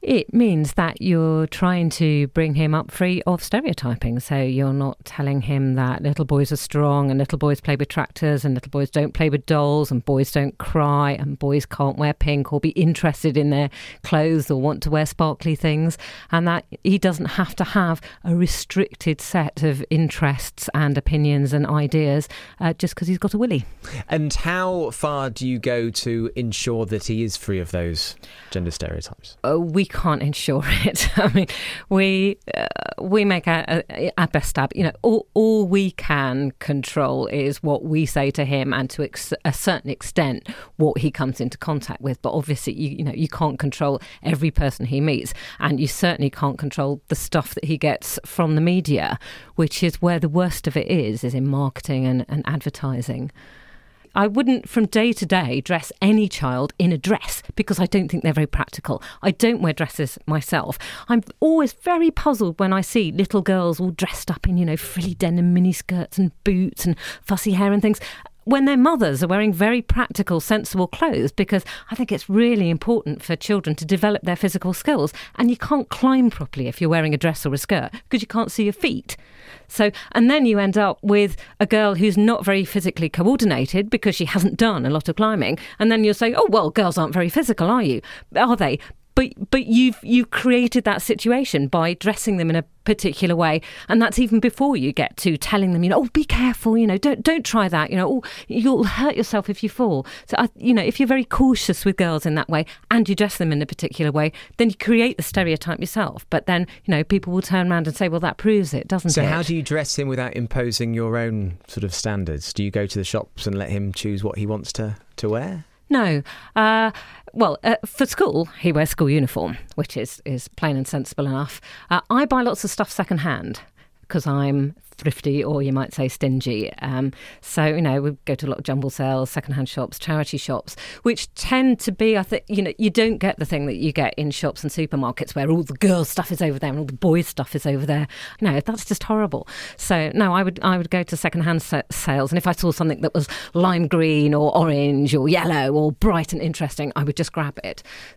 It means that you're trying to bring him up free of stereotyping. So you're not telling him that little boys are strong and little boys play with tractors and little boys don't play with dolls and boys don't cry and boys can't wear pink or be interested in their clothes or want to wear sparkly things, and that he doesn't have to have a restricted set of interests and opinions and ideas just because he's got a willy. And how far do you go to ensure that he is free of those gender stereotypes? We can't ensure it. I mean, we make our best stab. You know, all we can control is what we say to him, and to a certain extent what he comes into contact with. But obviously, you can't control every person he meets, and you certainly can't control the stuff that he gets from the media, which is where the worst of it is in marketing and advertising. I wouldn't, from day to day, dress any child in a dress because I don't think they're very practical. I don't wear dresses myself. I'm always very puzzled when I see little girls all dressed up in, frilly denim miniskirts and boots and fussy hair and things, when their mothers are wearing very practical, sensible clothes, because I think it's really important for children to develop their physical skills. And you can't climb properly if you're wearing a dress or a skirt because you can't see your feet. So, and then you end up with a girl who's not very physically coordinated because she hasn't done a lot of climbing. And then you'll say, oh, well, girls aren't very physical, are you? Are they? But you've created that situation by dressing them in a particular way, and that's even before you get to telling them, oh, be careful, don't try that, oh, you'll hurt yourself if you fall. So, if you're very cautious with girls in that way, and you dress them in a particular way, then you create the stereotype yourself. But then, people will turn around and say, well, that proves it, doesn't it? So how do you dress him without imposing your own sort of standards? Do you go to the shops and let him choose what he wants to wear? No. For school, he wears school uniform, which is plain and sensible enough. I buy lots of stuff secondhand because I'm thrifty, or you might say stingy. So, we go to a lot of jumble sales, secondhand shops, charity shops, which tend to be, I think, you don't get the thing that you get in shops and supermarkets where all the girls' stuff is over there and all the boys' stuff is over there. No, that's just horrible. So, no, I would go to secondhand sales, and if I saw something that was lime green or orange or yellow or bright and interesting, I would just grab it.